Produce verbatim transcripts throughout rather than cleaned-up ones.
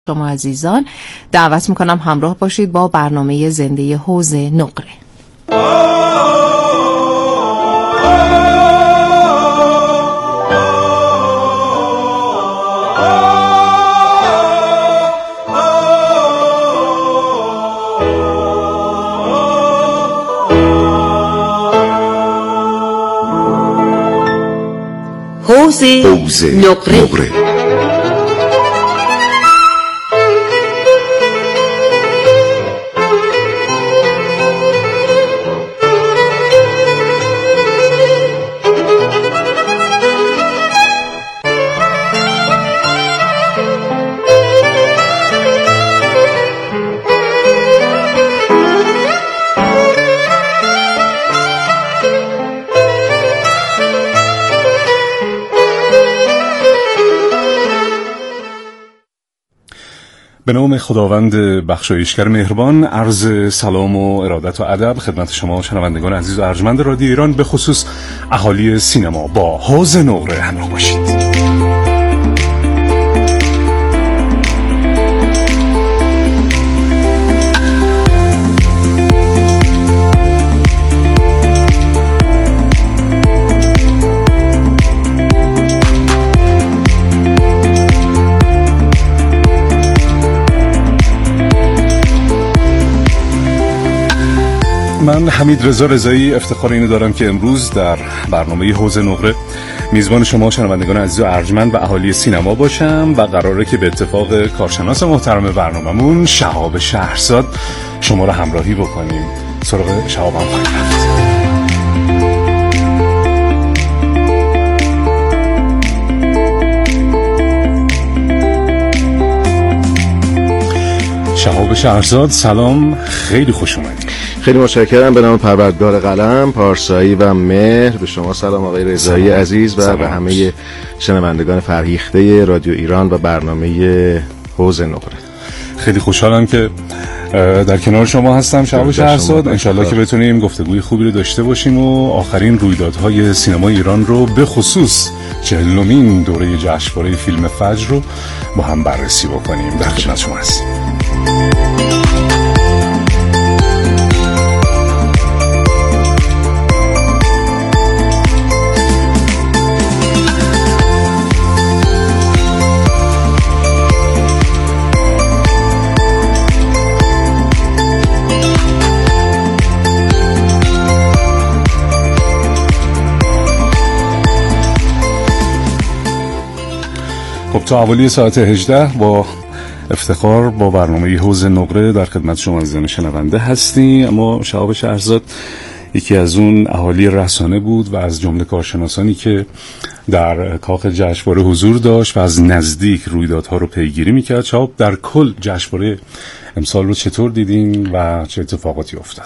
شما عزیزان دعوت میکنم همراه باشید با برنامه زنده حوض نقره. حوض نقره, نقره. به نام خداوند بخشایشگر مهربان، عرض سلام و ارادت و ادب خدمت شما شنوندگان عزیز و ارجمند رادیو ایران، به خصوص اهالی سینما. با حوض نقره همراه باشید. من حمید رضا رضایی افتخار اینو دارم که امروز در برنامه حوض نقره میزبان شما شنوندگان عزیز و ارجمند و اهالی سینما باشم و قراره که به اتفاق کارشناس محترم برنامه‌مون شهاب شهرزاد شما رو همراهی بکنیم. سراغ شهاب هم خواهیم رفت. شهاب شهرزاد سلام، خیلی خوش اومدید. خیلی متشکرم. به نام پروردگار قلم، پارسایی و مهر به شما سلام آقای رضایی عزیز و به همه شنوندگان فرهیخته رادیو ایران و برنامه حوض نقره. خیلی خوشحالم که در کنار شما هستم شهاب شهرزاد. انشالله که بتونیم گفتگوی خوبی رو داشته باشیم و آخرین رویدادهای سینما ایران رو به خصوص چهلمین دوره جشنواره فیلم فجر رو با هم بررسی بکنیم. در خدمت شما هستیم. خب تا حوالی ساعت هجده با افتخار با برنامه حوض نقره در خدمت شما عزیزان شنونده هستیم. اما شهاب شهرزاد یکی از اون اهالی رسانه بود و از جمله کارشناسانی که در کاخ جشنواره حضور داشت و از نزدیک رویدادها رو پیگیری میکرد. شهاب، در کل جشنواره امسال رو چطور دیدین و چه اتفاقاتی افتاد؟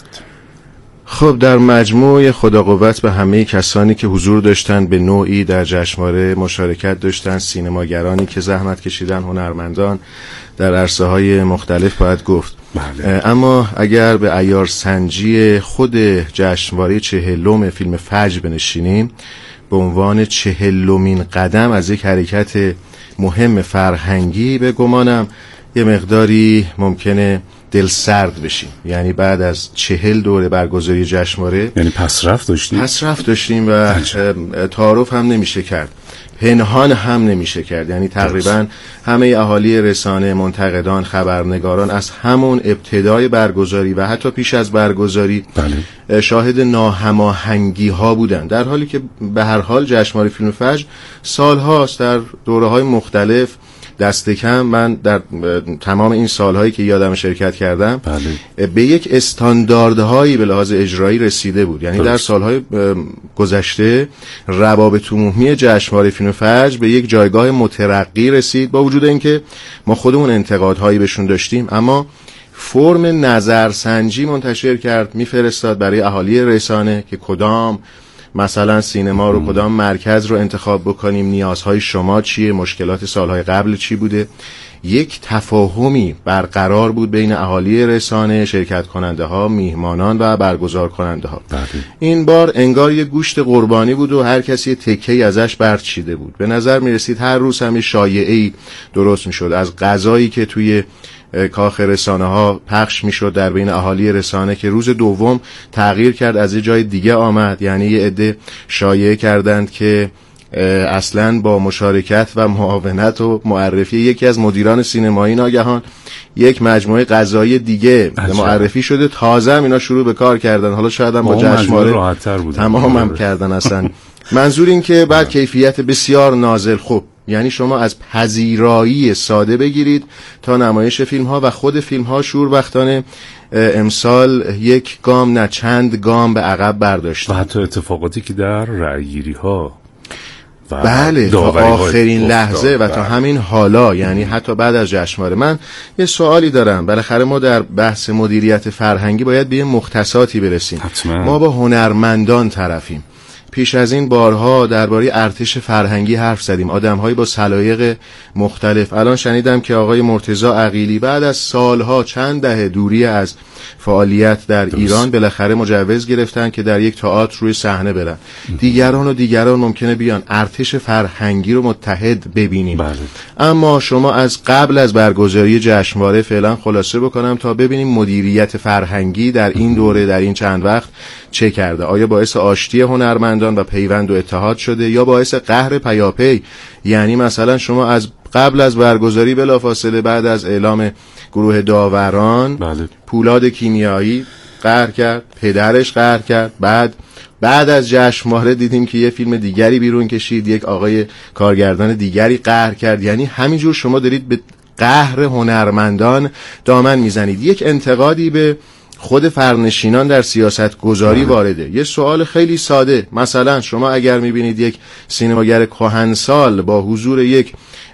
خب در مجموع خدا قوت به همه کسانی که حضور داشتن، به نوعی در جشنواره مشارکت داشتن، سینماگرانی که زحمت کشیدن، هنرمندان در عرصه های مختلف باید گفت. بله. اما اگر به عیار سنجی خود جشنواره چهلم فیلم فجر بنشینیم، به عنوان چهلمین قدم از یک حرکت مهم فرهنگی، به گمانم یه مقداری ممکنه دل سرد بشیم. یعنی بعد از چهل دوره برگزاری جشنواره، یعنی پسرفت داشتیم پسرفت داشتیم و تعارف هم نمیشه کرد، پنهان هم نمیشه کرد. یعنی تقریبا همه اهالی رسانه، منتقدان، خبرنگاران از همون ابتدای برگزاری و حتی پیش از برگزاری بله. شاهد ناهماهنگی ها بودن، در حالی که به هر حال جشنواره فیلم فجر سالهاست در دوره‌های مختلف، دست کم من در تمام این سالهایی که یادم شرکت کردم بله. به یک استانداردهایی به لحاظ اجرایی رسیده بود. یعنی در سالهای گذشته روابط عمومی جشنواره فیلم فجر به یک جایگاه مترقی رسید، با وجود اینکه ما خودمون انتقادهایی بهشون داشتیم، اما فرم نظرسنجی منتشر کرد، میفرستاد برای اهالی رسانه که کدام مثلا سینما رو، کدام مرکز رو انتخاب بکنیم، نیازهای شما چیه، مشکلات سالهای قبل چی بوده. یک تفاهمی برقرار بود بین اهالی رسانه، شرکت کننده ها، میهمانان و برگزار کننده ها. این بار انگار یک گوشت قربانی بود و هر کسی تکه‌ای ازش برچیده بود. به نظر می رسید هر روز هم شایعه‌ای درست می شد از غذایی که توی کاخ رسانه ها پخش می شد در بین اهالی رسانه که روز دوم تغییر کرد، از یه جای دیگه آمد. یعنی یه عده شایعه کردند که اصلا با مشارکت و معاونت و معرفی یکی از مدیران سینمایی ناگهان یک مجموعه غذایی دیگه معرفی شده، تازه هم اینا شروع به کار کردن. حالا شاید هم با جشنواره تمام هم کردن اصلا. منظور این که بعد کیفیت بسیار نازل. خب یعنی شما از پذیرایی ساده بگیرید تا نمایش فیلم ها و خود فیلم ها شوربختانه امسال یک گام نه چند گام به عقب برداشت و حتی اتفاقاتی که در رأیگیری ها و بله تا آخرین لحظه و تا همین حالا، یعنی حتی بعد از جشنواره. من یه سوالی دارم. بالاخره ما در بحث مدیریت فرهنگی باید به مختصاتی برسیم. حتما. ما با هنرمندان طرفیم. پیش از این بارها درباره ارتش فرهنگی حرف زدیم، آدم‌هایی با سلایق مختلف. الان شنیدم که آقای مرتضی عقیلی بعد از سالها چند دهه دوری از فعالیت در درست. ایران بالاخره مجوز گرفتن که در یک تئاتر روی صحنه برن. دیگران و دیگران ممکنه بیان ارتش فرهنگی رو متحد ببینیم. بله. اما شما از قبل از برگزاری جشنواره فعلا خلاصه بکنم تا ببینیم مدیریت فرهنگی در این دوره در این چند وقت چه کرده. آیا باعث آشتی هنرمندان و پیوند و اتحاد شده یا باعث قهر پیاپی؟ یعنی مثلا شما از قبل از برگزاری بلافاصله بعد از اعلام گروه داوران بله. پولاد کیمیایی قهر کرد، پدرش قهر کرد، بعد بعد از جشنواره دیدیم که یه فیلم دیگری بیرون کشید، یک آقای کارگردان دیگری قهر کرد. یعنی همینجور شما دارید به قهر هنرمندان دامن میزنید. یک انتقادی به خود فرنشینان در سیاست گذاری وارده. یه سوال خیلی ساده، مثلا شما اگر میبینید یک سینماگر کهنسال با حضور یک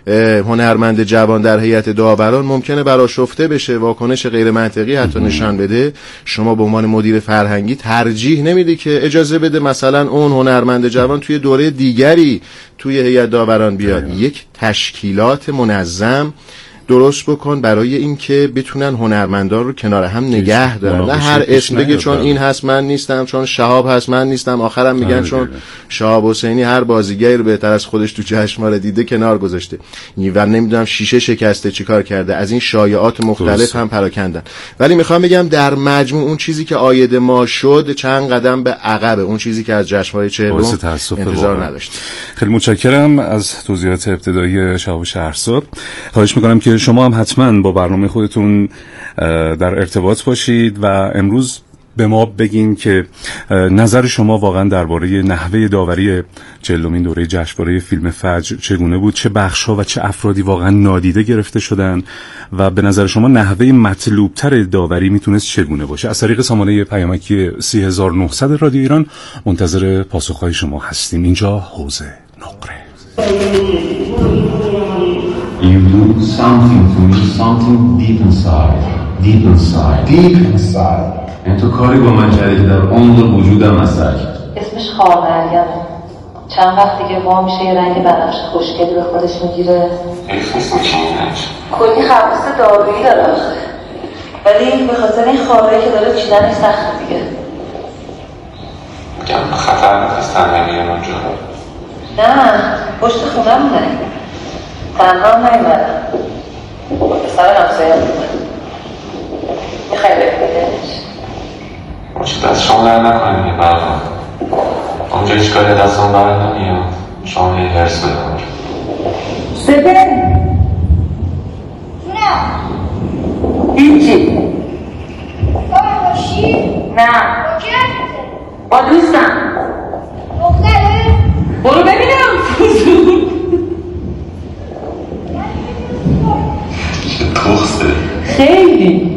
هنرمند جوان در هیئت داوران ممکنه برآشفته بشه، واکنش غیر منطقی حتی نشان بده، شما به عنوان مدیر فرهنگی ترجیح نمیدی که اجازه بده مثلا اون هنرمند جوان توی دوره دیگری توی هیئت داوران بیاد؟ یک تشکیلات منظم درست بکن برای اینکه بتونن هنرمندان رو کنار هم نگه دارن، نه هر اسم بگه چون این هست من نیستم، چون شهاب هست من نیستم، آخرم میگن چون شهاب حسینی هر بازیگری رو بهتر از خودش تو جشنواره دیده کنار گذاشته و نمیدونم شیشه شکسته چیکار کرده. از این شایعات مختلف درست. هم پراکندن. ولی میخوام بگم در مجموع اون چیزی که عاید ما شد چند قدم به عقبه، اون چیزی که از جشنواره چهلم انتظار نداشت. خیلی متشکرم از توضیحات ابتدایی شهاب شهرزاد. خواهش میکنم که شما هم حتما با برنامه خودتون در ارتباط باشید و امروز به ما بگین که نظر شما واقعا درباره نحوه داوری چهلمین دوره جشنواره فیلم فجر چگونه بود، چه بخش‌ها و چه افرادی واقعا نادیده گرفته شدن و به نظر شما نحوه مطلوبتر داوری میتونست چگونه باشه. از طریق سامانه پیامکی سی هزار و نهصد رادیو ایران منتظر پاسخ‌های شما هستیم. اینجا حوزه نقره. You do something to me, something deep inside, deep inside, deep inside. این تو کاری با من کردی که در عمق وجودم اثر کرد. اسمش خارمریمه. چند وقت دیگه وا میشه یه رنگ بنفش خوشگلی به خودش میگیره. اسمش چیه؟ کلی خبیث دارویی داره آخه. ولی به خاطر این خارایی که داره چیدنش سخته دیگه. میگم خطر نیست تنهایی اونجا. نه، پشت خونه مونه. تنها نمیبرم. پسر همسایه بودم. میخوای ببینیدش؟ چه دست شما در نکنیم یه برقم. اونجا هیچ کاری دستان برای نمیاد. شما یه هرس بدم. سبه؟ نه. هیچی. با باشی؟ نه. با کی هسته؟ با دوستم. دختره؟ برو ببینم. خیلی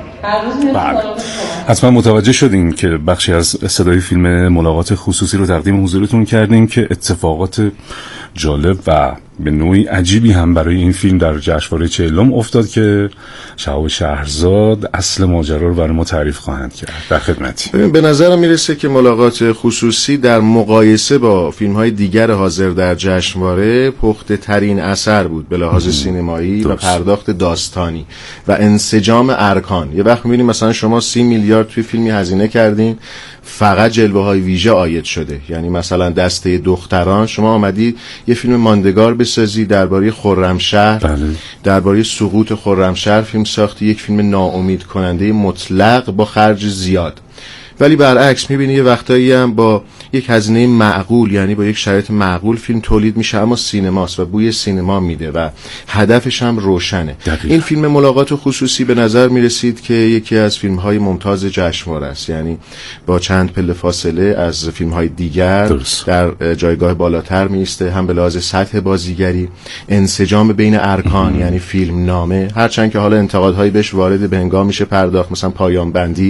حتما متوجه شدین که بخشی از صدای فیلم ملاقات خصوصی رو تقدیم حضورتون کردیم که اتفاقات جالب و به نوعی عجیبی هم برای این فیلم در جشنواره چهلم افتاد که شهاب شهرزاد اصل ماجرا رو برای ما تعریف خواهند کرد. در خدمتی. ببین به نظرم میرسه که ملاقات خصوصی در مقایسه با فیلم‌های دیگر حاضر در جشنواره پخته ترین اثر بود به لحاظ سینمایی و پرداخت داستانی و انسجام ارکان. یه وقت می‌بینیم مثلا شما سی میلیارد توی فیلمی هزینه کردین، فقط جلوه‌های ویژه عاید شده. یعنی مثلا دسته دختران شما آمدید یه فیلم ماندگار بسازی درباره خرمشهر، بله. درباره سقوط خرمشهر فیلم ساختی، یک فیلم ناامید کننده مطلق با خرج زیاد. ولی برعکس میبینی یه وقتایی هم با یک هزینه معقول، یعنی با یک شرایط معقول فیلم تولید میشه اما سینماست و بوی سینما میده و هدفش هم روشنه. دقیقا. این فیلم ملاقات خصوصی به نظر میرسید که یکی از فیلم‌های ممتاز جشنواره است، یعنی با چند پله فاصله از فیلم‌های دیگر درست. در جایگاه بالاتر میسته، هم به لحاظ سطح بازیگری، انسجام بین ارکان ام. یعنی فیلم نامه، هرچند که حالا انتقادهایی بهش وارد به هنگام میشه پرداخت، مثلا پایان بندی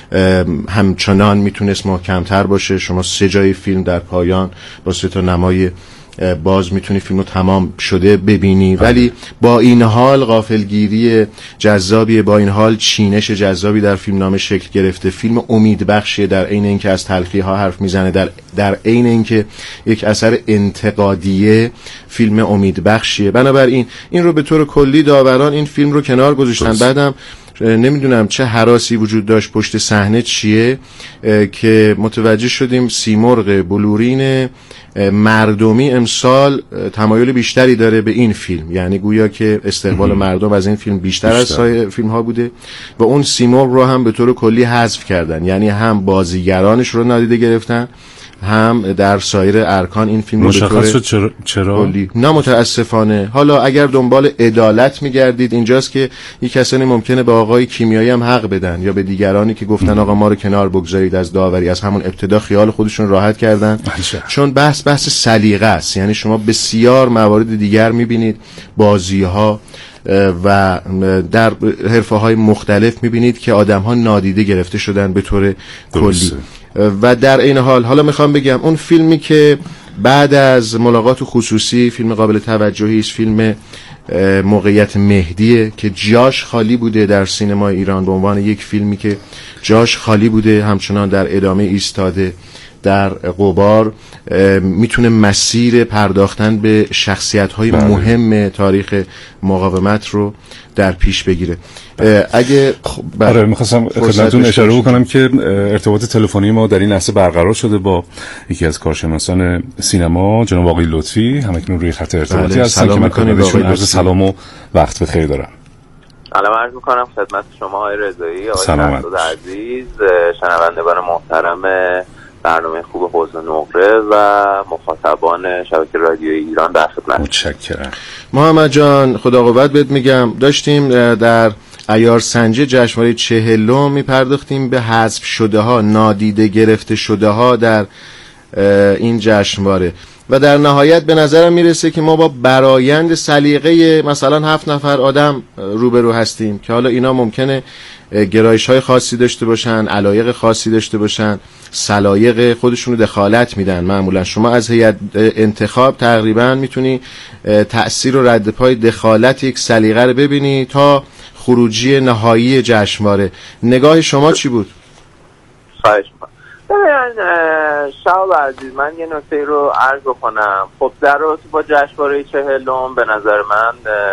همچنان میتونست محکمتر باشه. شما سه جای فیلم در پایان با سه تا نمای باز میتونی فیلمو تمام شده ببینی، ولی با این حال غافلگیری جذابی، با این حال چینش جذابی در فیلم نامه شکل گرفته. فیلم امیدبخشیه در عین اینکه از تلخی ها حرف میزنه، در در عین اینکه یک اثر انتقادیه فیلم امیدبخشیه. بنابراین این رو به طور کلی داوران این فیلم رو کنار گذاشتن. بعدم نمیدونم چه هراسی وجود داشت پشت صحنه چیه که متوجه شدیم سیمرغ بلورین مردمی امسال تمایل بیشتری داره به این فیلم، یعنی گویا که استقبال مردم از این فیلم بیشتر, بیشتر. از سایر فیلم ها بوده و اون سیمرغ رو هم به طور کلی حذف کردن، یعنی هم بازیگرانش رو نادیده گرفتن، هم در سایر ارکان این فیلم رو مشخص شد چرا, چرا؟ نه متاسفانه. حالا اگر دنبال عدالت میگردید اینجاست که یک کسانی ممکنه به آقای کیمیایی هم حق بدن یا به دیگرانی که گفتن آقا ما رو کنار بگذارید از داوری، از همون ابتدا خیال خودشون راحت کردن چون بحث بحث سلیقه است. یعنی شما بسیار موارد دیگر میبینید، بازی‌ها و در حرفه‌های مختلف میبینید که آدم‌ها نادیده گرفته شدن به طور کلی. و در این حال حالا میخوام بگم اون فیلمی که بعد از ملاقات خصوصی فیلم قابل توجهی است، فیلم موقعیت مهدیه که جاش خالی بوده در سینما ایران به عنوان یک فیلمی که جاش خالی بوده، همچنان در ادامه ایستاده در غبار، میتونه مسیر پرداختن به شخصیت‌های بله. مهم تاریخ مقاومت رو در پیش بگیره. اگه آره می‌خواستم خدمتتون اشاره بکنم که ارتباط تلفنی ما در این لحظه برقرار شده با یکی از کارشناسان سینما جناب آقای لطفی، همکنون روی خط ارتباطی بله. هستن که من خدمتشون عرض سلام و وقت بخیر دارم. سلام عرض می‌کنم خدمت شما آقای رضایی، آقای شهرزاد عزیز، شنوندگان محترم برنامه خوب حوض نقره و مخاطبان شبکه رادیویی ایران در خدمت. متشکرم. محمد جان خدا قوت بهت میگم. داشتیم در عیار سنجی جشنواره چهلم میپرداختیم به حذف شده ها، نادیده گرفته شده ها در این جشنواره و در نهایت به نظرم میرسه که ما با برایند سلیقه مثلا هفت نفر آدم روبرو هستیم که حالا اینا ممکنه گرایش های خاصی داشته باشن، علایق خاصی داشته باشن، سلایق خودشونو دخالت میدن. معمولا شما از هیئت انتخاب تقریبا میتونی تأثیر و رد پای دخالت یک سلیقه رو ببینی تا خروجی نهایی جشنواره. نگاه شما چی بود؟ خواهش می‌کنم. ببین شهاب عزیز، من یه نکته رو عرض بکنم. خب در رابطه با جشنواره چهلم به نظر من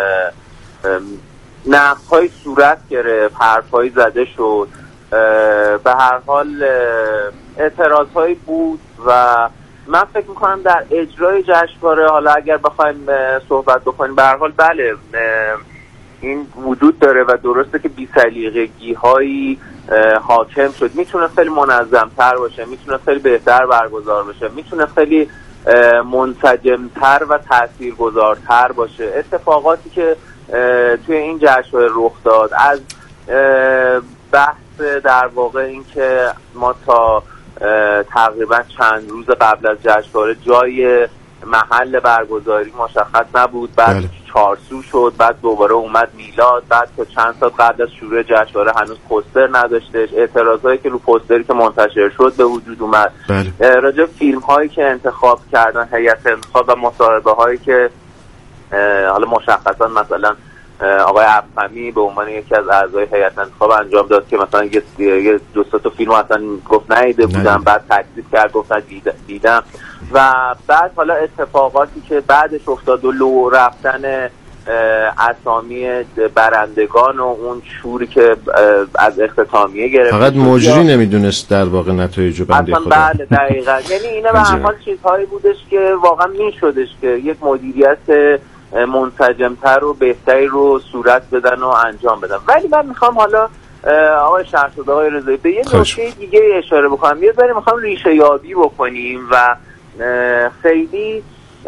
نقدهای صورت گرفت، حرف‌هایی زده شد، به هر حال اعتراضهایی بود و من فکر میکنم در اجرای جشنواره، حالا اگر بخوایم صحبت بکنیم، به هر حال بله این وجود داره و درسته که بی‌سلیقگی‌هایی حاکم شد. میتونه خیلی منظم‌تر باشه، میتونه خیلی بهتر برگزار بشه، میتونه خیلی منسجم‌تر و تاثیرگذارتر باشه. اتفاقاتی که توی این جشنواره رخ داد، از بحث در واقع این که ما تا تقریبا چند روز قبل از جشنواره جای محل برگزاری مشخص نبود، بعد بله. چارسو شد، بعد دوباره اومد میلاد، بعد تا چند ساعت قبل از شروع جشنواره هنوز پوستر نداشتش، اعتراضایی که رو پوستری که منتشر شد به وجود اومد، بله. راجع فیلم هایی که انتخاب کردن هیئت انتخاب و مصاحبه هایی که حالا مشخصا مثلا آقای افخمی به عنوان یکی از اعضای هیئت انتخاب انجام داد که مثلا یه دو سه تا فیلم اصلا گفت ندیده بودم، بعد تکذیب کرد گفت دیدم. و بعد حالا اتفاقاتی که بعدش افتاد و لو رفتن اسامی برندگان و اون شوری که از اختتامیه گرفت، فقط مجری نمیدونست در واقع نتایجو بنده خدا. بله دقیقاً. یعنی اینا به هر حال چیزهایی بودش که واقعا میشدش که یک مدیریت منسجم‌تر و بهتری رو صورت بدن و انجام بدن. ولی من میخوام حالا آقای شهرزاد، آقای رضایی، به یه نکته دیگه اشاره بکنم. یه ذره میخوام ریشه یابی بکنیم و خیلی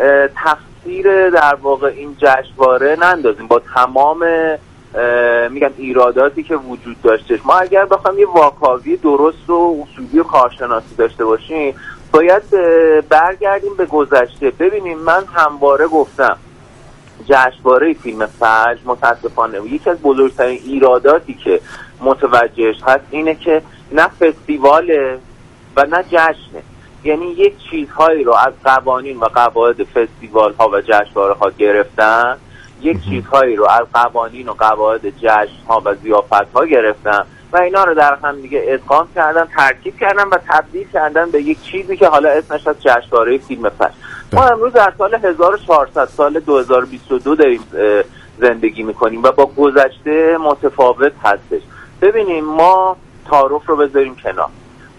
تفسیر در واقع این جشنواره نندازیم با تمام میگم ایراداتی که وجود داشتش. ما اگر بخوایم یه واکاوی درست و اصولی و کارشناسی داشته باشیم باید برگردیم به گذشته. ببینیم من همواره گفتم جشنواره فیلم فجر متاسفانه یکی از بزرگترین ایراداتی که متوجهش هست اینه که نه فستیواله و نه جشنه. یعنی یک چیزهایی رو از قوانین و قواعد فستیوال ها و جشنواره ها گرفتن، یک چیزهایی رو از قوانین و قواعد جشن ها و ضیافت ها گرفتن و اینا رو در هم دیگه ادغام کردن، ترکیب کردن و تبدیل کردن به یک چیزی که حالا اسمش از جشنواره فیلم فجر. ما امروز در سال هزار و چهارصد، سال دو هزار و بیست و دو داریم زندگی میکنیم و با گذشته متفاوت هستش. ببینیم ما تعارف رو بذاریم کنار.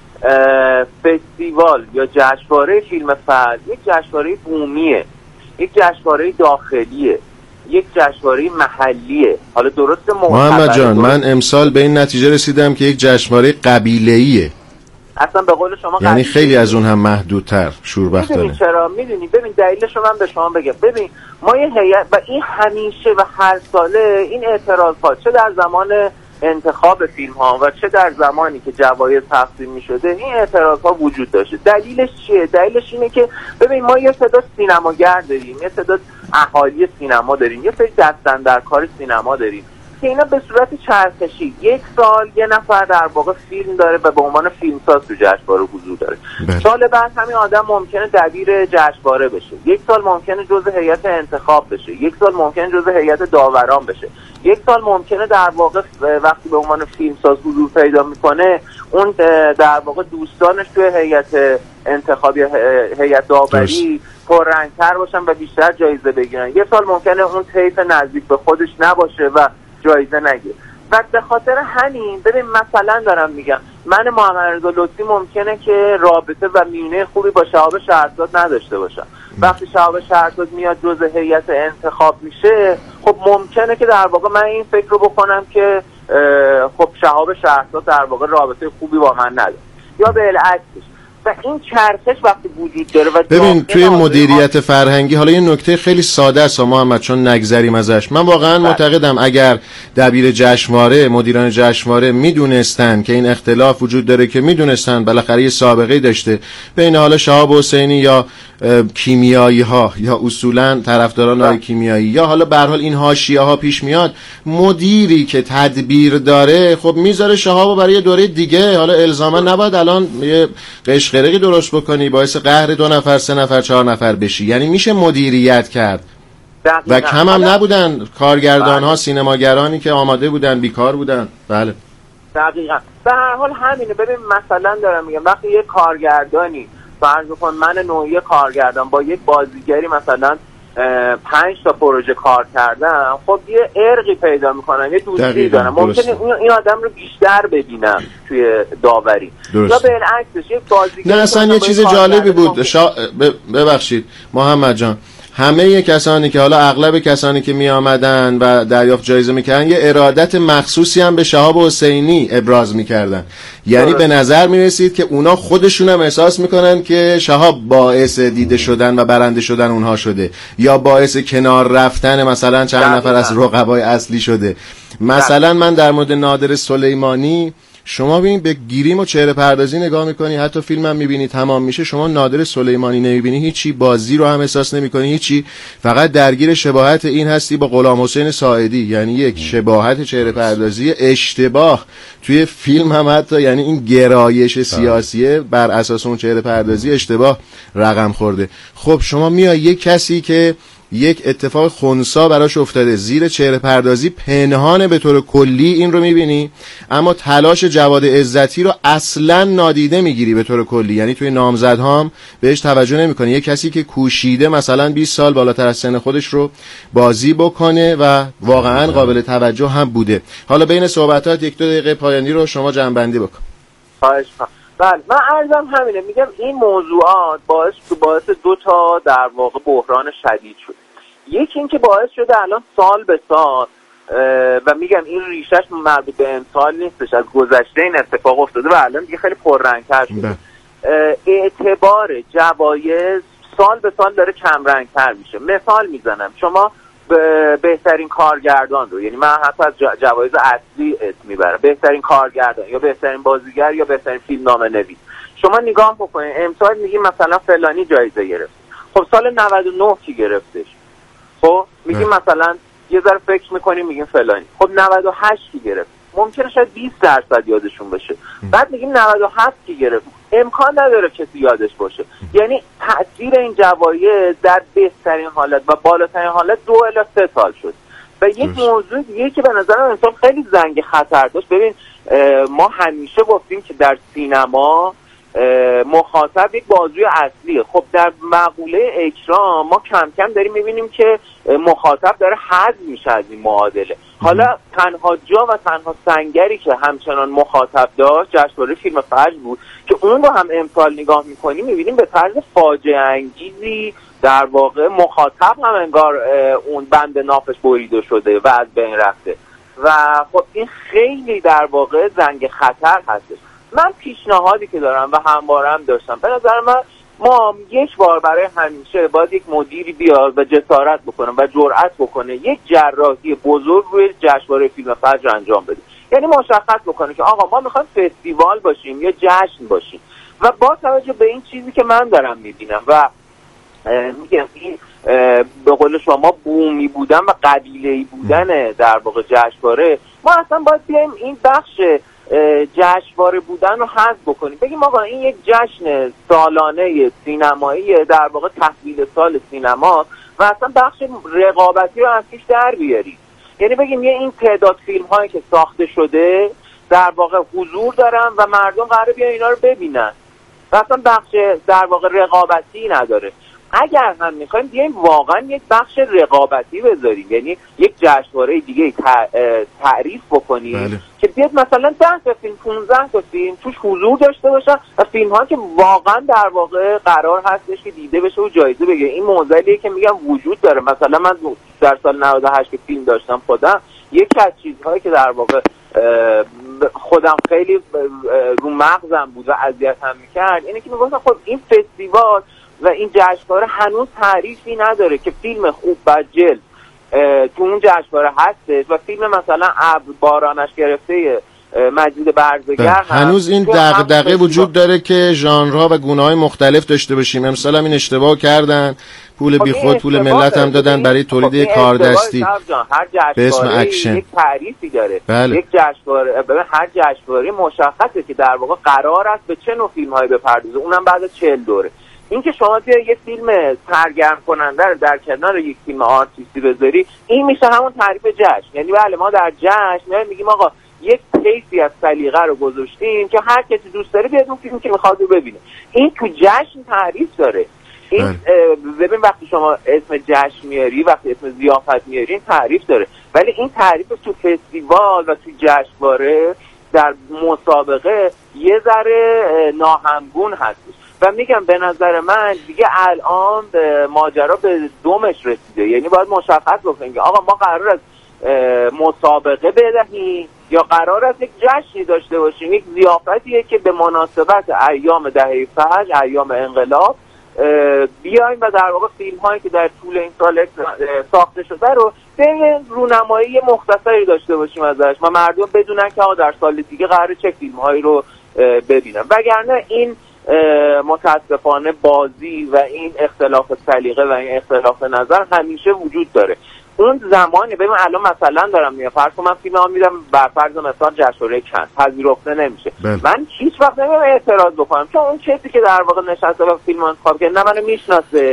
فستیوال یا جشنواره فیلم فجر یک جشنواره بومیه، یک جشنواره داخلیه، یک جشنواره محلیه. حالا درسته محمد جان من امسال به این نتیجه رسیدم که یک جشنواره قبیله‌ایه. اصلا به قول شما یعنی خیلی از اون هم محدودتر شوربختانه. میدونی چرا؟ میدونی ببین دلیلش رو من به شما بگم. ببین ما یه هیئت و این همیشه و هر ساله این اعتراضات چه در زمان انتخاب فیلم ها و چه در زمانی که جوایز تقسیم می شده این اعتراض ها وجود داشته. دلیلش چیه؟ دلیلش اینه که ببین ما یه تعداد سینماگر داریم، یه تعداد اهالی سینما داریم، یه سری دستن در کار سینما داریم که اینا به صورت چرخشی یک سال یه نفر در واقع فیلم داره و به عنوان فیلمساز تو جشنواره حضور داره. بله. سال بعد همین آدم ممکنه دبیر جشنواره بشه، یک سال ممکنه جزء هیئت انتخاب بشه، یک سال ممکنه جزء هیئت داوران بشه، یک سال ممکنه در واقع وقتی به عنوان فیلمساز حضور پیدا میکنه اون در واقع دوستانش توی هیئت انتخاب یا هیئت داوری پررنگ‌تر باشن و بیشتر جایزه بگیرن، یک سال ممکنه اون طیف نزدیک به خودش نباشه و جایزه نگیره. و به خاطر همین ببین مثلا دارم میگم من محمد رضا لطفی ممکنه که رابطه و میونه خوبی با شهاب شهرزاد نداشته باشم. وقتی شهاب شهرزاد میاد جزء هیئت انتخاب میشه خب ممکنه که در واقع من این فکر رو بکنم که خب شهاب شهرزاد در واقع رابطه خوبی با من نداره یا بالعکسش. و این چرخش وقتی وجود داره و ببین توی مدیریت ها... فرهنگی حالا یه نکته خیلی ساده است محمد چون نگذریم ازش. من واقعا بله. معتقدم اگر دبیر جشنواره مدیران جشنواره میدونستن که این اختلاف وجود داره که میدونستن بالاخره یه سابقه داشته بین حالا شهاب حسینی یا کیمیایی ها یا اصولا طرفداران های کیمیایی یا حالا به هر حال این حاشیه ها پیش میاد، مدیری که تدبیر داره خب میذاره شهابو برای یه دوره دیگه. حالا الزاما نباید الان یه قشقرقی درست بکنی باعث قهر دو نفر سه نفر چهار نفر بشی. یعنی میشه مدیریت کرد دقیقا. و کم هم نبودن کارگردان ها سینماگرانی که آماده بودن بیکار بودن. بله دقیقاً. به هر حال همینه. ببین مثلا دارم میگم وقتی یه کارگردانی فرض کن من نوعی کارگردان با یک بازیگری مثلا پنج تا پروژه کار کردم خب یه ارقی پیدا میکنم، یه دوستی دارم، ممکنه این آدم رو بیشتر ببینم توی داوری درست. یا بالعکسش یک بازیگر. نه اصلا یه چیز جالبی بود شا... ببخشید محمد جان، همه کسانی که حالا اغلب کسانی که می آمدن و دریافت جایزه میکردن یه ارادت مخصوصی هم به شهاب حسینی ابراز میکردن. یعنی به نظر میرسید که اونا خودشون هم احساس میکنن که شهاب باعث دیده شدن و برنده شدن اونها شده یا باعث کنار رفتن مثلا چند نفر از رقبای اصلی شده. مثلا من در مورد نادر سلیمانی شما ببین به گیریم و چهره پردازی نگاه میکنی، حتی فیلم هم میبینی تمام میشه شما نادر سلیمانی نمیبینی هیچی، بازی رو هم احساس نمیکنی هیچی، فقط درگیر شباهت این هستی با غلام حسین ساعدی. یعنی یک شباهت چهره پردازی اشتباه توی فیلم هم حتی، یعنی این گرایش سیاسیه بر اساس اون چهره پردازی اشتباه رقم خورده. خب شما میای یک کسی که یک اتفاق خنثی براش افتاده، زیر چهره پردازی پنهان به طور کلی این رو میبینی، اما تلاش جواد عزتی رو اصلا نادیده میگیری به طور کلی. یعنی توی نامزدها هم بهش توجه نمیکنه. یک کسی که کوشیده مثلا بیست سال بالاتر از سن خودش رو بازی بکنه و واقعا قابل توجه هم بوده. حالا بین صحبتات یک دو دقیقه پایانی رو شما جمع‌بندی بکن. خواهش می‌کنم. بله، من عرضم همینه، میگم این موضوعات باعث باعث دو تا در واقع بحران شدید شد. یکی این که باعث شده الان سال به سال و میگم این ریشش مربوط به امسال نیستش، از گذشته این اتفاق افتاده و الان دیگه خیلی پررنگ‌تر شده. اعتبار جوایز سال به سال داره کم رنگ‌تر میشه. مثال میزنم، شما بهترین کارگردان رو، یعنی من حتی از جوایز اصلی اسم میبرم، بهترین کارگردان یا بهترین بازیگر یا بهترین فیلمنامه نویس، شما نگاه بکنید امسال میگیم مثلا فلانی جایزه گرفت. خب سال نود و نه کی گرفتش؟ خب میگیم مثلا یه ذره فکر میکنیم میگیم فلانی. خب نود و هشت کی گرفت؟ ممکنه شاید بیست درصد یادشون باشه. بعد میگیم نود و هفت کی گرفت؟ امکان نداره کسی یادش باشه. یعنی تأثیر این جوایز در بهترین حالت و بالاترین حالت دو الی سه سال شد. و یک موضوع دیگه که به نظرم انسان خیلی زنگ خطر داشت، ببین ما همیشه گفتیم که در سینما مخاطب یک بازوی اصلیه. خب در مقوله اکرام ما کم کم داریم میبینیم که مخاطب داره حذف میشه از این معادله. حالا تنها جا و تنها سنگری که همچنان مخاطب داشت جشنواره فیلم فجر بود که اون رو هم امسال نگاه میکنیم میبینیم به طرز فاجعه انگیزی در واقع مخاطب هم انگار اون بند نافش بریده شده و از بین رفته و خب این خیلی در واقع زنگ خطر هستش. من پیشنهادی که دارم و هموارم داشتم، به نظر من ما یک بار برای همیشه باید یک مدیری بیاد و جسارت بکنه و جرأت بکنه یک جراحی بزرگ روی جشنواره فیلم فجر انجام بده. یعنی مشخص بکنه که آقا ما میخوایم فستیوال باشیم یا جشن باشیم و با توجه به این چیزی که من دارم میبینم و میگم این به قول شما بومی بودن و قبیله‌ای بودن در واقع جشنواره، ما اصلا باید بیایم این بخش جشنواره بودن رو حذف بکنیم، بگیم آقا این یک جشن سالانه سینمایی در واقع تحویل سال سینما و اصلا بخش رقابتی رو از پیش در بیاریم. یعنی بگیم یه این تعداد فیلم هایی که ساخته شده در واقع حضور دارن و مردم قراره بیان اینا رو ببینن و اصلا بخش در واقع رقابتی نداره. اگر هم میخوایم بیایم واقعا یک بخش رقابتی بذاریم، یعنی یک جشنواره دیگه تعریف بکنیم بله. که بیاد مثلا ده تا فیلم پانزده تا فیلم توش حضور داشته باشن و فیلم ها که واقعا در واقع قرار هستش که دیده بشه و جایزه بگیره. این موضوعیه که میگم وجود داره. مثلا من در سال نود و هشت که فیلم داشتم خودم، یکی از چیزهایی که در واقع خودم خیلی رو مغزم بود و اذیتم میکرد اینه که میگفتم خب این فستیوال و این جشنواره هنوز تعریفی نداره که فیلم خوب و جلد تو اون جشنواره هستش و فیلم مثلا ابر بارانش گرفته مجید برزگر هنوز این دغدغه وجود داره که ژانرها و گونه‌های مختلف داشته باشیم. امسال هم این اشتباه کردن، پول بیخود پول ملت هم دادن برای تولید کاردستی به اسم اکشن. یک تعریفی داره بله. یک جشنواره، ببین هر جشنواره مشخصه که در واقع قرار است به چه نوع فیلم‌هایی بپردازه، اونم بعد از چهل دوره. این که شما توی یک فیلم سرگرم کننده رو در کنار یک فیلم آرتیستی بذاری، این میشه همون تعریف جشن. یعنی بله ما در جشن میگیم آقا یک کیسی از سلیقه رو گذاشتیم که هر کسی دوست داره بیاد اون فیلمی که میخواد رو ببینه. این تو جشن تعریف داره. این ببین وقتی شما اسم جشن میاری، وقتی اسم ضیافت میاری، این تعریف داره. ولی این تعریف تو فستیوال و تو جشنواره در مسابقه یه ذره ناهمگون هستش و میگم به نظر من دیگه الان ماجرا به دومش رسیده. یعنی باید مشخص بکنیم که آقا ما قرار است مسابقه بدهیم یا قرار است یک جشنی داشته باشیم، یک ضیافتیه که به مناسبت ایام دهه فجر، ایام انقلاب بیایم و در واقع فیلم هایی که در طول این سال ساخته شده رو به رونمایی مختصری داشته باشیم ازش و مردم بدونن که آقا در سال دیگه قراره چه فیلم هایی رو ببینن. وگرنه این متاسفانه بازی و این اختلاف سلیقه و این اختلاف نظر همیشه وجود داره. اون زمانی ببین الان مثلا دارم میگم فرض کنم من فیلمو میدم بر فرض مثال جشنواره کن پذیرفته نمیشه بل. من هیچ وقت نمیام اعتراض بکنم چون اون کسی که در واقع نشسته و فیلم انتخاب کرده نه منو میشناسه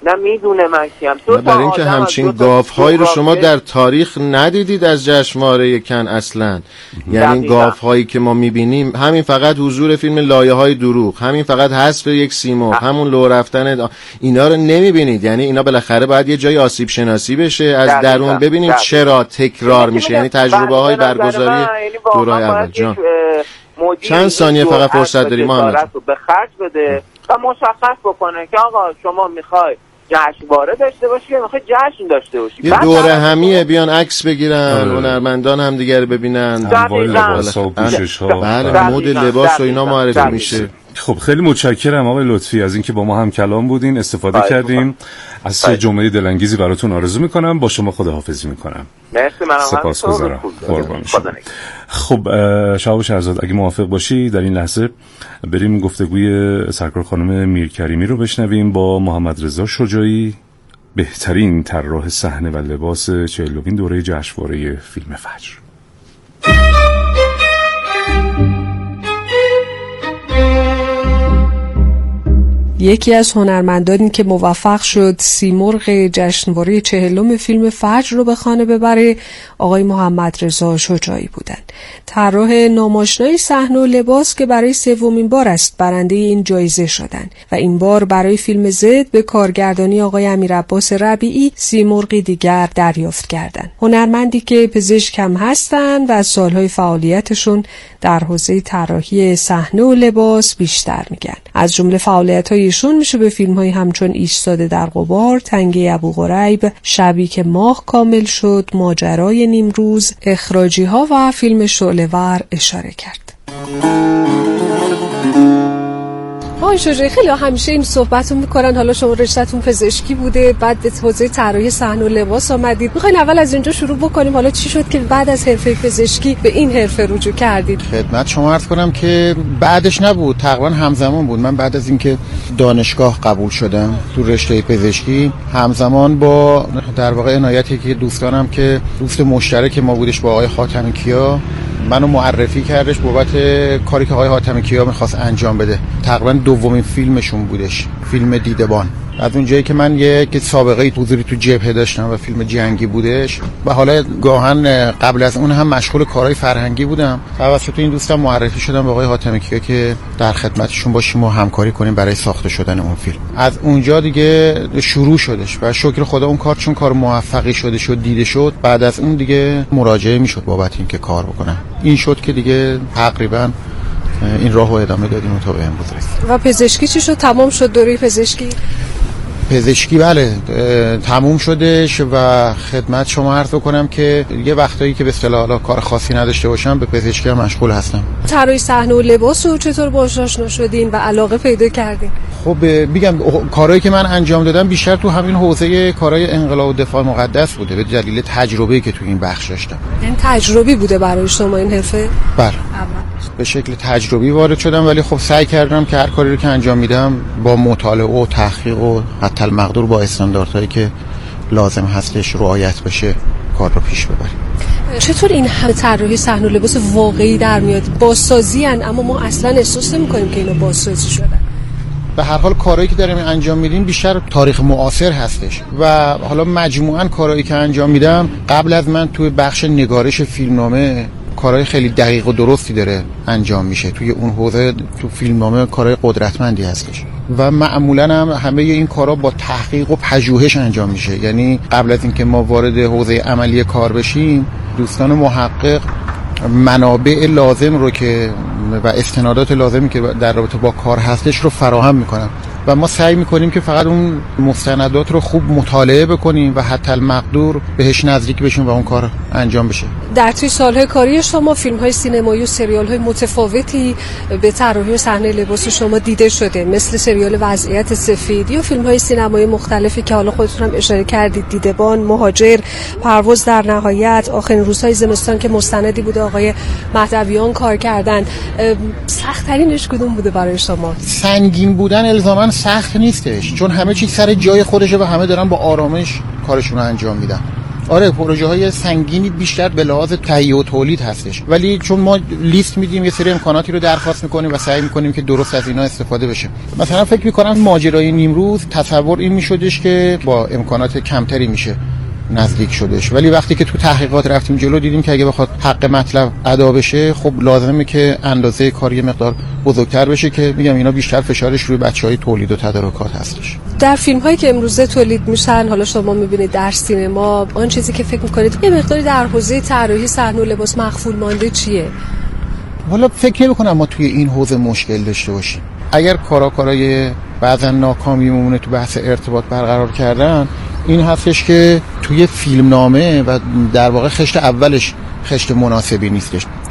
نه میدونه من کیم. برای اینکه همچین گاف‌هایی رو شما در تاریخ ندیدید از جشنواره کن اصلا. یعنی گاف‌هایی که ما میبینیم همین فقط حضور فیلم لایه‌های دروغ، همین فقط حذف یک سیمرغ، همون لو رفتن، اینا رو نمیبینید. یعنی اینا بالاخره باید یه جای آسیب شناسی بشه، از درون ببینیم چرا تکرار میشه. یعنی تجربه های برگزاری دورهای اول. جان چند ثانیه فقط فرصت داریم محمد. به خرج بده و مشخص بکنه که آقا شما میخوای جشنواره داشته باشی یا میخوای جشن داشته باشی. یه دوره همیه، بیان عکس بگیرن، هنرمندان هم دیگه رو ببینن، انواع لباس ها و پوشش ها، بله مد لباس و اینا معرفی میشه. خب خیلی متشکرم آقای لطفی از اینکه با ما هم کلام بودین، استفاده کردیم. از سه جمله دلانگیزی براتون آرزو میکنم. با شما خداحافظی میکنم. مرسی، منم سپاسگزارم. قربان شما. خب شهاب شهرزاد اگه موافق باشی در این لحظه بریم گفتگوی سرکار خانم میرکریمی رو بشنویم با محمد رضا شجاعی، بهترین طراح صحنه و لباس چهلمین دوره جشنواره فیلم فجر. یکی از هنرمندانی که موفق شد سیمرغ جشنواره چهلم فیلم فجر رو به خانه ببره آقای محمد رضا شجاعی بودند. طراح ناماشنای صحنه و لباس که برای سومین بار است برنده این جایزه شدند و این بار برای فیلم زد به کارگردانی آقای امیرعباس ربیعی سیمرغی دیگر دریافت کردند. هنرمندی که پزشک هم هستند و از سالهای فعالیتشون در حوزه طراحی صحنه و لباس بیشتر میگن. از جمله فعالیت‌های ایشون میشه به فیلم‌های همچون ایستاده در غبار، تنگه ابوغریب، شبی که ماه کامل شد، ماجرای نیمروز، اخراجی‌ها و فیلم شعله‌ور اشاره کرد. آقای شجاعی خیلی همیشه این صحبتون میکنن، حالا شما رشته‌تون پزشکی بوده، بعد به حوزه طراحی صحنه و لباس آمدید. میخواین اول از اینجا شروع بکنیم، حالا چی شد که بعد از حرفه پزشکی به این حرفه رجوع کردید؟ خدمت شما عرض کنم که بعدش نبود، تقریبا همزمان بود. من بعد از اینکه دانشگاه قبول شدم تو رشته پزشکی، همزمان با در واقع عنایتی که دوستانم که دوست مشترک ما بودش با آقای حاتمی کیا، منو معرفی کردش بابت کاری که آقای حاتمی کیا می‌خواست انجام بده. تقریبا دومین فیلمشون بودش، فیلم دیدبان. از اونجایی که من یک سابقه حضوری تو جبهه داشتم و فیلم جنگی بودش و حالا گاهن قبل از اون هم مشغول کارهای فرهنگی بودم، توسط این دوستم معرفی شدم به آقای حاتمی کیا که در خدمتشون باشیم و همکاری کنیم برای ساخته شدن اون فیلم. از اونجا دیگه شروع شدش و شکر خدا اون کار چون کار موفقی شده شد، دیده شد، بعد از اون دیگه مراجعه میشد بابت این که کار بکنم. این شد که دیگه تقریبا این راهو ادامه دادیم تا به امروز رسیدیم. و پزشکی چی شد؟ تمام شد دوره پزشکی؟ پزشکی بله تموم شدش و خدمت شما عرض کنم که یه وقتایی که به اصطلاح کار خاصی نداشته باشم به پزشکی هم مشغول هستم. طراحی صحنه و لباس رو چطور باهاش آشنا شدین و علاقه پیدا کردین؟ خب میگم کارهایی که من انجام دادم بیشتر تو همین حوزه کارهای انقلاب و دفاع مقدس بوده به دلیل تجربه‌ای که تو این بخش داشتم. این تجربی بوده برای شما این حرفه؟ بله. به شکل تجربی وارد شدم، ولی خب سعی کردم که هر کاری رو که انجام میدم با مطالعه و تحقیق و حتی المقدور با استانداردهایی که لازم هستش رعایت بشه کار رو پیش ببریم. چطور این همه طراحی صحنه و لباس واقعی در میاد؟ بازسازی ان اما ما اصلا احساس نمی‌کنیم که اینا بازسازی شدن. به هر حال کارهایی که داریم انجام میدیم بیشتر تاریخ معاصر هستش و حالا مجموعاً کارهایی که انجام میدم قبل از من توی بخش نگارش فیلمنامه کارهای خیلی دقیق و درستی داره انجام میشه. توی اون حوزه تو فیلمنامه کارهای قدرتمندی هستش و معمولاً هم همه این کارها با تحقیق و پژوهش انجام میشه. یعنی قبل از اینکه ما وارد حوزه عملی کار بشیم دوستان محقق منابع لازم رو که و استنادات لازمی که در رابطه با کار هستش رو فراهم میکنن و ما سعی میکنیم که فقط اون مستندات رو خوب مطالعه بکنیم و حتی المقدور بهش نزدیک بشیم و اون کار انجام بشه. در طی سالهای کاری شما فیلم‌های سینمایی و سریال‌های متفاوتی به طراحی و صحنه لباس شما دیده شده، مثل سریال وضعیت سفید یا فیلم‌های سینمایی مختلفی که حالا خودتون هم اشاره کردید، دیدبان، مهاجر، پرواز در نهایت، آخرین روزهای زمستان که مستندی بوده آقای مهدویان کار کردن. سخت‌ترینش کدوم بوده برای شما؟ سنگین بودن الزاماً سخت نیستش، چون همه چیز سر جای خودشه و همه دارن با آرامش کارشون رو انجام میدن. آره پروژه های سنگینی بیشتر به لحاظ تهیه و تولید هستش، ولی چون ما لیست میدیم یه سری امکاناتی رو درخواست میکنیم و سعی میکنیم که درست از اینا استفاده بشه. مثلا فکر میکنم ماجرای نیمروز تصور این میشدش که با امکانات کمتری میشه نزدیک شدش، ولی وقتی که تو تحقیقات رفتیم جلو دیدیم که اگه بخواد حق مطلب ادا بشه خب لازمه که اندازه کاری مقدار بزرگتر بشه که میگم اینا بیشتر فشارش روی بچهای تولید و تدارکات هستش. در فیلم هایی که امروزه تولید میشن، حالا شما میبینید در سینما، آن چیزی که فکر میکنید یه مقداری در حوزه طراحی صحنه و لباس مخفول مانده چیه؟ حالا فکر نمی‌کنم ما توی این حوزه مشکل داشته باشیم. اگر کاراکارای بعضا ناکامی مونه تو بحث ارتباط برقرار کردن، این هستش که توی فیلمنامه و در واقع خشت اولش خشت مناسبی نیستش.